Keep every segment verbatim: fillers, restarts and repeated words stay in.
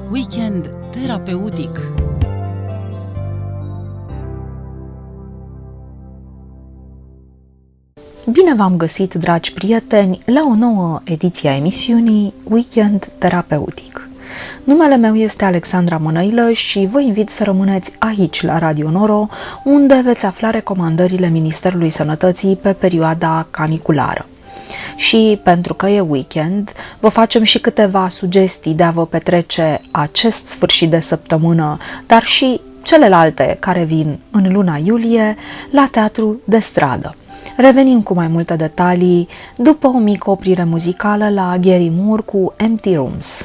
Weekend terapeutic. Bine v-am găsit, dragi prieteni, la o nouă ediție a emisiunii Weekend terapeutic. Numele meu este Alexandra Mănăilă și vă invit să rămâneți aici la Radio Noro, unde veți afla recomandările Ministerului Sănătății pe perioada caniculară. Și pentru că e weekend, vă facem și câteva sugestii de a vă petrece acest sfârșit de săptămână, dar și celelalte care vin în luna iulie, la teatru de stradă. Revenim cu mai multe detalii după o mică oprire muzicală la Gary Moore cu Empty Rooms.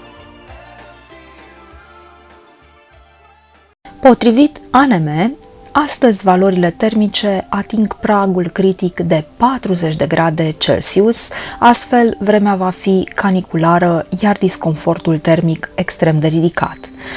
Potrivit A N M, Astăzi, valorile termice ating pragul critic de patruzeci de grade Celsius, astfel vremea va fi caniculară, iar disconfortul termic extrem de ridicat.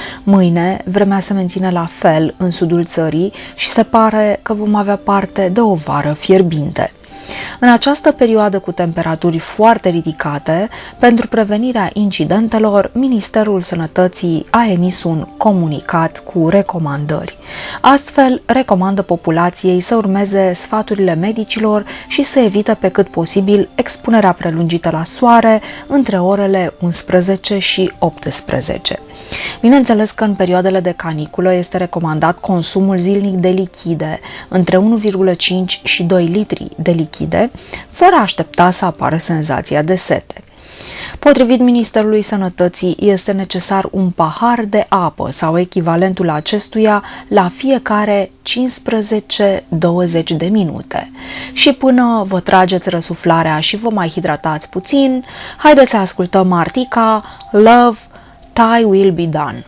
Mâine, vremea se menține la fel în sudul țării și se pare că vom avea parte de o vară fierbinte. În această perioadă cu temperaturi foarte ridicate, pentru prevenirea incidentelor, Ministerul Sănătății a emis un comunicat cu recomandări. Astfel, recomandă populației să urmeze sfaturile medicilor și să evite pe cât posibil expunerea prelungită la soare între orele unsprezece și optsprezece. Bineînțeles că în perioadele de caniculă este recomandat consumul zilnic de lichide, între unu virgulă cinci și doi litri de lichide, fără a aștepta să apară senzația de sete. Potrivit Ministerului Sănătății, este necesar un pahar de apă sau echivalentul acestuia la fiecare cincisprezece douăzeci de minute. Și până vă trageți răsuflarea și vă mai hidratați puțin, haideți să ascultăm Artica, Love, Thy Will Be Done.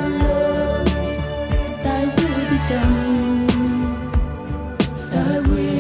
I will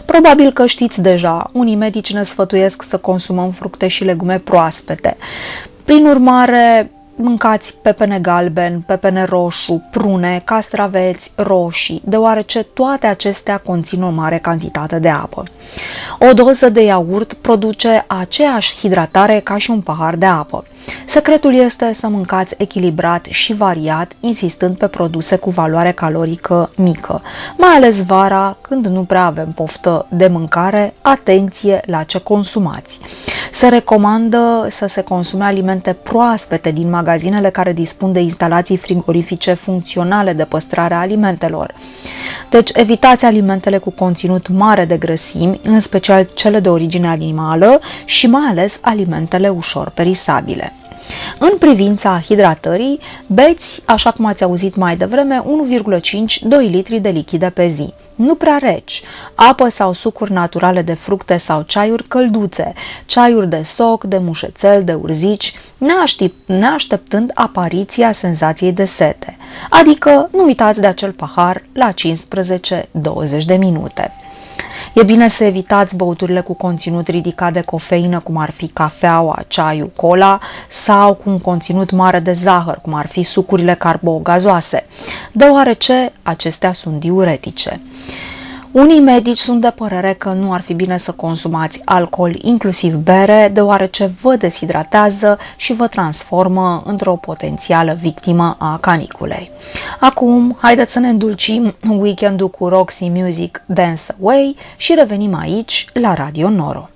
Probabil că știți deja, unii medici ne sfătuiesc să consumăm fructe și legume proaspete. Prin urmare, mâncați pepene galben, pepene roșu, prune, castraveți, roșii, deoarece toate acestea conțin o mare cantitate de apă. O doză de iaurt produce aceeași hidratare ca și un pahar de apă. Secretul este să mâncați echilibrat și variat, insistând pe produse cu valoare calorică mică, mai ales vara, când nu prea avem poftă de mâncare. Atenție la ce consumați! Se recomandă să se consume alimente proaspete din magazinele care dispun de instalații frigorifice funcționale de păstrare a alimentelor. Deci evitați alimentele cu conținut mare de grăsimi, în special cele de origine animală și mai ales alimentele ușor perisabile. În privința hidratării, beți, așa cum ați auzit mai devreme, unu virgulă cinci - doi litri de lichide pe zi. Nu prea reci, apă sau sucuri naturale de fructe sau ceaiuri călduțe, ceaiuri de soc, de mușețel, de urzici, neașteptând apariția senzației de sete. Adică nu uitați de acel pahar la cincisprezece - douăzeci de minute. E bine să evitați băuturile cu conținut ridicat de cofeină, cum ar fi cafeaua, ceaiul, cola, sau cu un conținut mare de zahăr, cum ar fi sucurile carbogazoase, deoarece acestea sunt diuretice. Unii medici sunt de părere că nu ar fi bine să consumați alcool, inclusiv bere, deoarece vă deshidratează și vă transformă într-o potențială victimă a caniculei. Acum, haideți să ne îndulcim weekendul cu Roxy Music Dance Away și revenim aici la Radio Noro.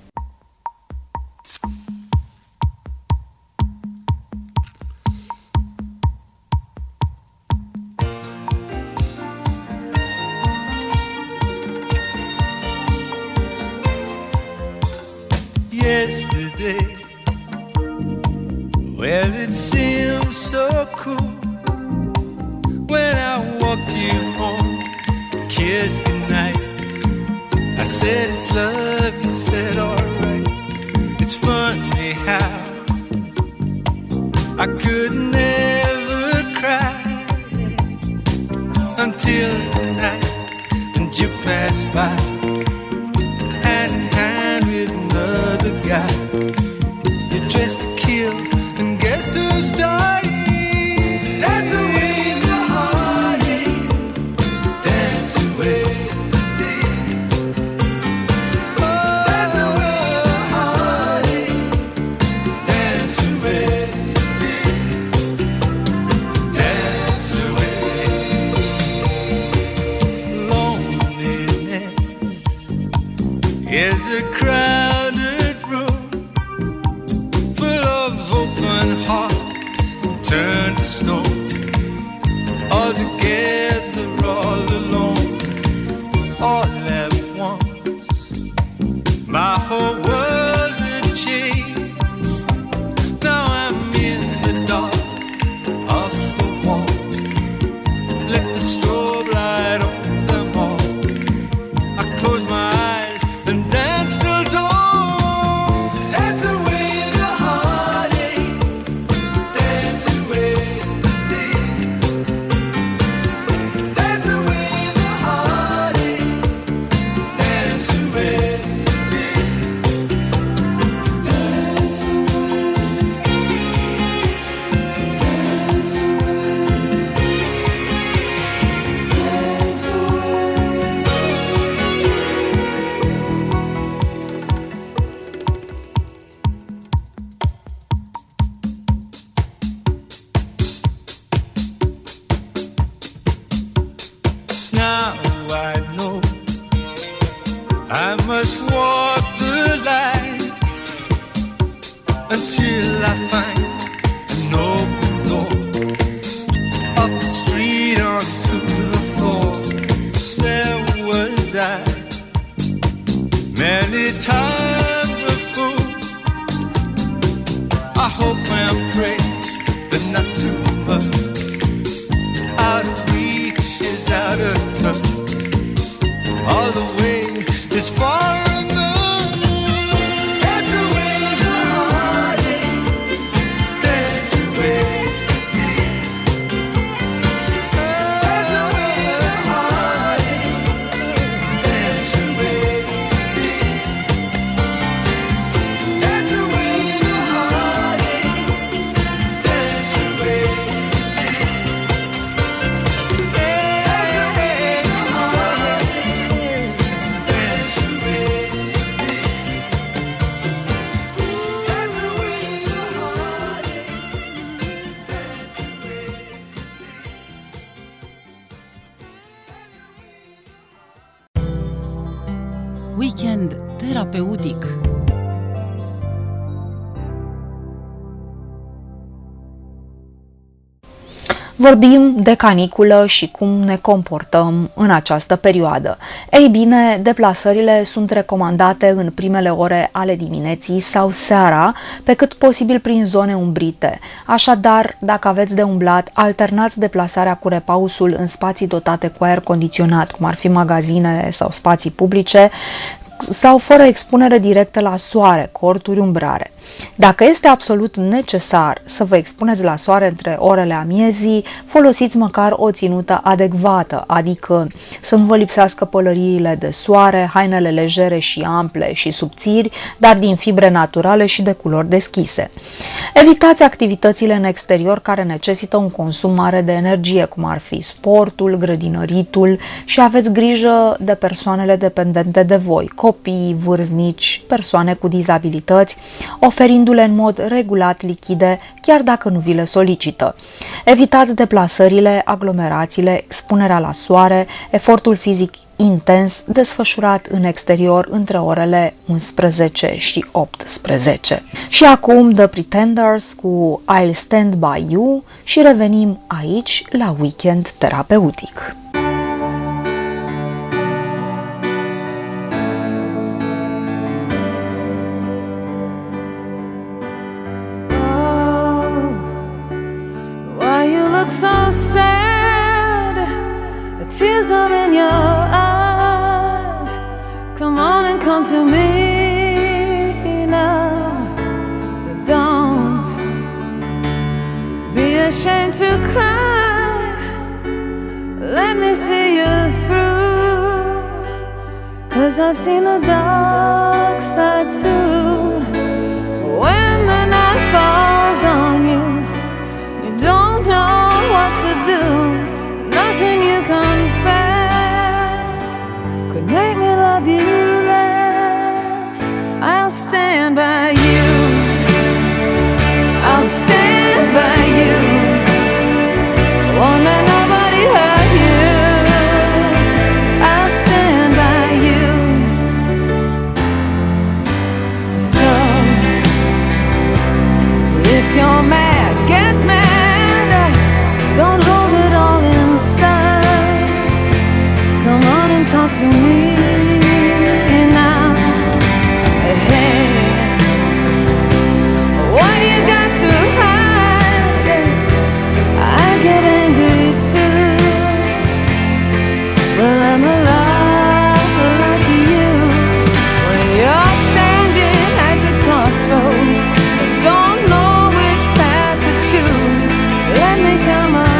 Yesterday, well, it seemed so cool when I walked you home, kissed goodnight. I said it's love, you said alright. It's funny how I could never cry until tonight, and you passed by hand in hand with another guy. You're dressed to kill, and guess who's dying? Dance away the heartache, dance away the pain. Oh, dance away the heartache, dance away the pain. Dance away. Loneliness is a crowded room full of open hearts turned to stone, all together, all alone, all at once. My whole world had changed. Now I'm in the dark off the wall. Let the strobe light on them all. I close my eyes and dance till dawn. Dance away the heartache, dance away the pain. Dance away the heartache, dance away the pain. Dance away, dance Now I know I must walk the line until I find an open door, off the street onto the floor. There was I, many times a fool. I hope and pray, but not too much. Out of reach is out of touch. All the way is far enough. Dance away the heartache, dance away the pain. Dance away the heartache, dance away the Weekend terapeutic. Vorbim de caniculă și cum ne comportăm în această perioadă. Ei bine, deplasările sunt recomandate în primele ore ale dimineții sau seara, pe cât posibil prin zone umbrite. Așadar, dacă aveți de umblat, alternați deplasarea cu repausul în spații dotate cu aer condiționat, cum ar fi magazine sau spații publice, sau fără expunere directă la soare, corturi umbrare. Dacă este absolut necesar să vă expuneți la soare între orele amiezii, folosiți măcar o ținută adecvată, adică să nu vă lipsească pălăriile de soare, hainele legere și ample și subțiri, dar din fibre naturale și de culori deschise. Evitați activitățile în exterior care necesită un consum mare de energie, cum ar fi sportul, grădinăritul, și aveți grijă de persoanele dependente de voi, copii, vârstnici, persoane cu dizabilități, oferindu-le în mod regulat lichide, chiar dacă nu vi le solicită. Evitați deplasările, aglomerațiile, expunerea la soare, efortul fizic intens desfășurat în exterior între orele unsprezece și optsprezece. Și acum The Pretenders cu I'll Stand By You și revenim aici la Weekend terapeutic. So sad, the tears are in your eyes. Come on and come to me now. Don't be ashamed to cry. Let me see you through, 'cause I've seen the dark side too. When the night falls on you, you don't know what to do. Nothing you confess could make me love you less. I'll stand by you. I'll stand by you. Won't let nobody hurt you. I'll stand by you. So if you're mad, get mad. Don't hold it all inside. Come on and talk to me now. Hey, what you got to hide? I get angry too. Well, I'm alive like you. When you're standing at the crossroads and don't know which path to choose, let me come along.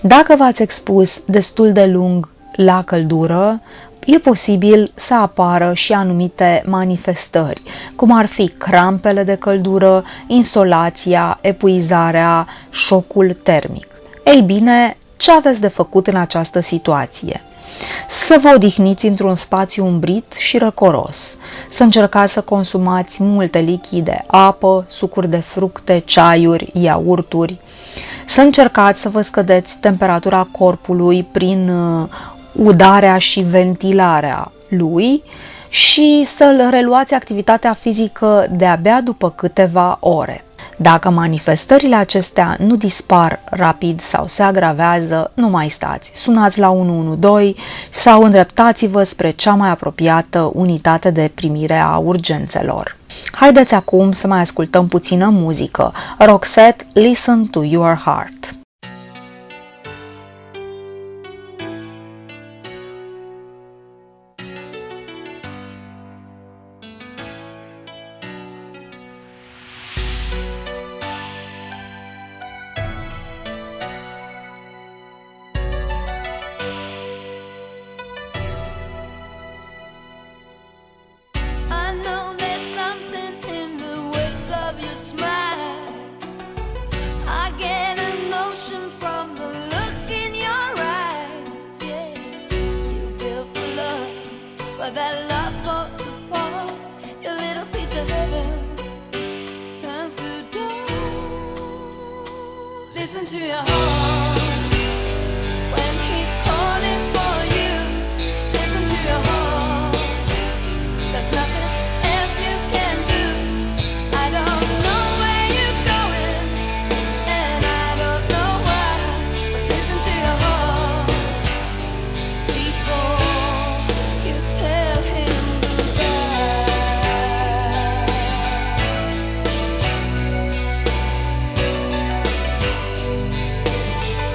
Dacă v-ați expus destul de lung la căldură, e posibil să apară și anumite manifestări, cum ar fi crampele de căldură, insolația, epuizarea, șocul termic. Ei bine, ce aveți de făcut în această situație? Să vă odihniți într-un spațiu umbrit și răcoros, să încercați să consumați multe lichide, apă, sucuri de fructe, ceaiuri, iaurturi, să încercați să vă scădeți temperatura corpului prin udarea și ventilarea lui și să reluați activitatea fizică de-abia după câteva ore. Dacă manifestările acestea nu dispar rapid sau se agravează, nu mai stați. Sunați la unu unu doi sau îndreptați-vă spre cea mai apropiată unitate de primire a urgențelor. Haideți acum să mai ascultăm puțină muzică. Roxette, Listen to Your Heart. Listen to your heart when he's calling for you. Listen to your heart. There's nothing else you can do. I don't know where you're going, and I don't know why. But listen to your heart before you tell him goodbye.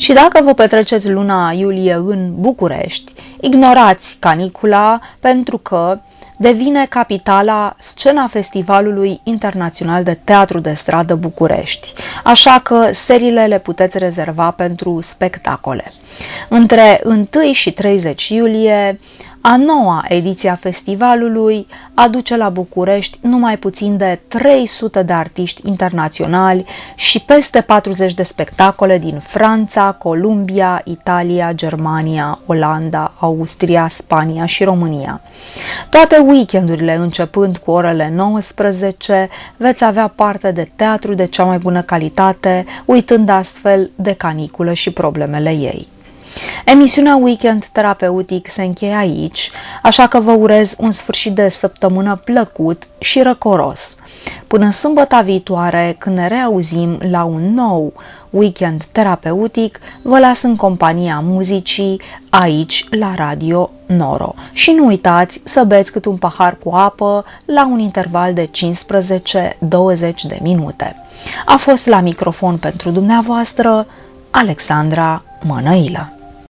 Și dacă vă petreceți luna iulie în București, ignorați canicula pentru că devine capitala scena Festivalului Internațional de Teatru de Stradă București, așa că seriile le puteți rezerva pentru spectacole. Între întâi și treizeci iulie, a noua ediție a festivalului aduce la București numai puțin de trei sute de artiști internaționali și peste patruzeci de spectacole din Franța, Columbia, Italia, Germania, Olanda, Austria, Spania și România. Toate weekendurile, începând cu orele nouăsprezece, veți avea parte de teatru de cea mai bună calitate, uitând astfel de caniculă și problemele ei. Emisiunea Weekend Terapeutic se încheie aici, așa că vă urez un sfârșit de săptămână plăcut și răcoros. Până sâmbăta viitoare, când ne reauzim la un nou Weekend Terapeutic, vă las în compania muzicii aici la Radio Noro. Și nu uitați să beți cât un pahar cu apă la un interval de cincisprezece douăzeci de minute. A fost la microfon pentru dumneavoastră Alexandra Mănăilă.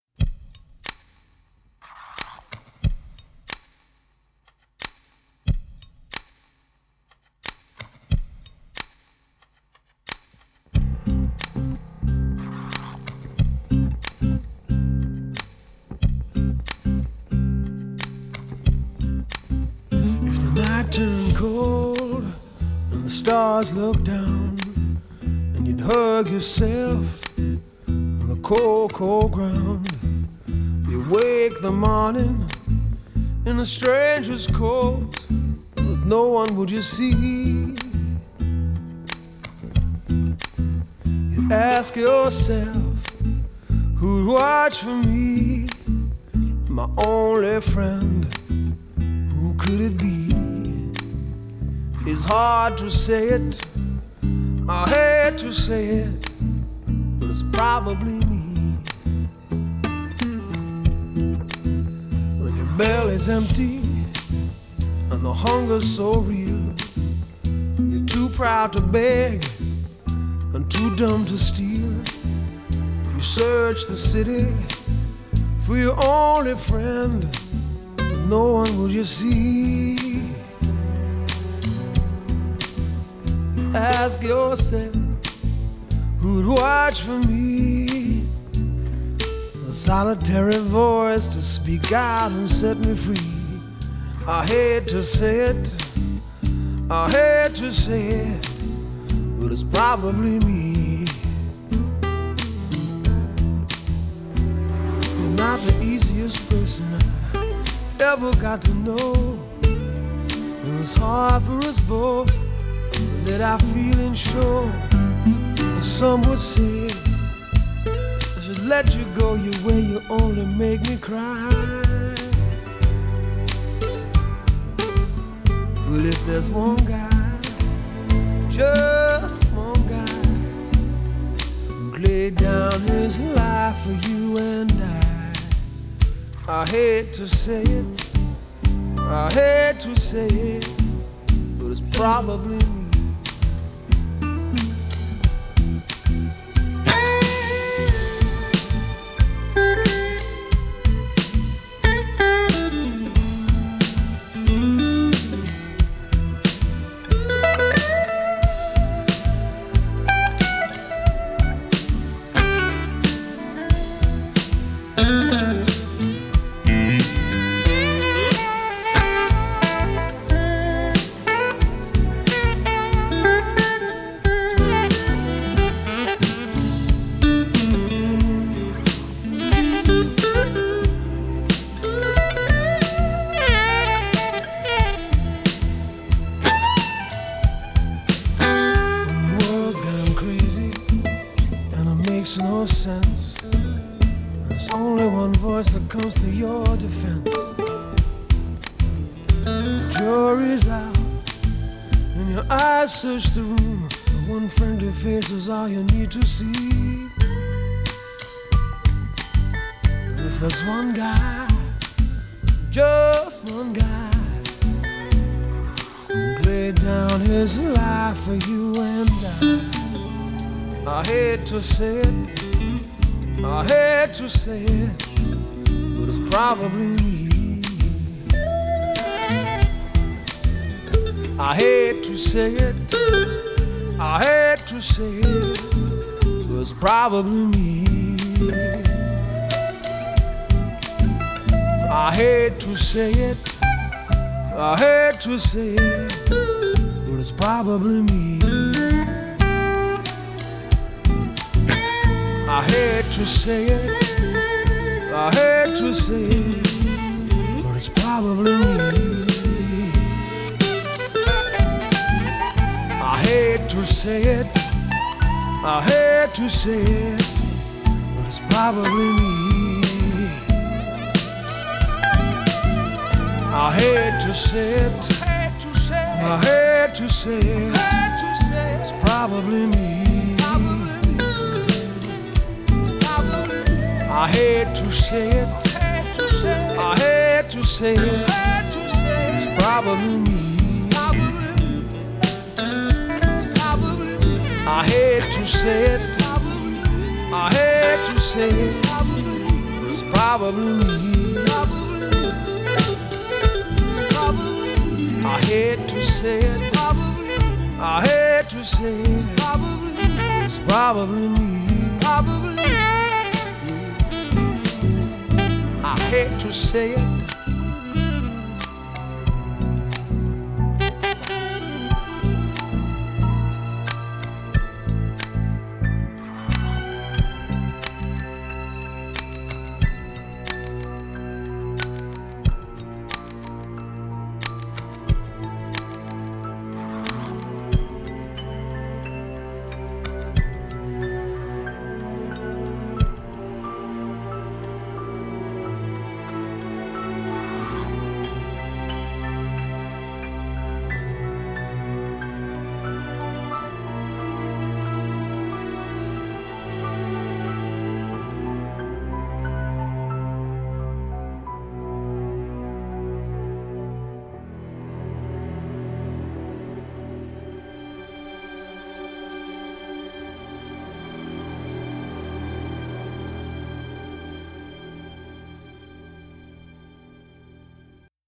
Turned cold and the stars look down, and you'd hug yourself on the cold, cold ground. You wake the morning in a stranger's coat, but no one would you see. You ask yourself, who'd watch for me, my only friend, who could it be? It's hard to say it, I hate to say it, but it's probably me. When your belly's empty and the hunger's so real, you're too proud to beg and too dumb to steal. You search the city for your only friend, but no one will you see. Ask yourself, who'd watch for me? A solitary voice to speak out and set me free. I hate to say it, I hate to say it, but it's probably me. You're not the easiest person I ever got to know. It's hard for us both that I feel and show. Some would say I should let you go your way, you only make me cry. Well, if there's one guy, just one guy, who laid down his life for you and I, I hate to say it, I hate to say it, but it's probably me. No sense. There's only one voice that comes to your defense. And the jury's out, and your eyes search the room. The one friendly face is all you need to see. And if there's one guy, just one guy, who laid down his life for you and I, I hate to say it, I hate to say it, but it's probably me. I hate to say it, I hate to say it, but it's probably me. I hate to say it, I hate to say it, but it's probably me. I hate to say it, I hate to say it, but it's probably me. I hate to say it, I hate to say it, but it's probably me. I hate to say it, I hate to say it, it's probably me. I hate to say it, I hate to say it, it's probably me. I hate to say it, I hate to say it, it's probably me. I hate to say it, I hate to say it, it's probably me. I hate to say it.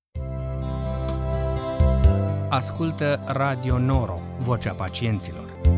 Ascultă Radio Noro, vocea pacienților.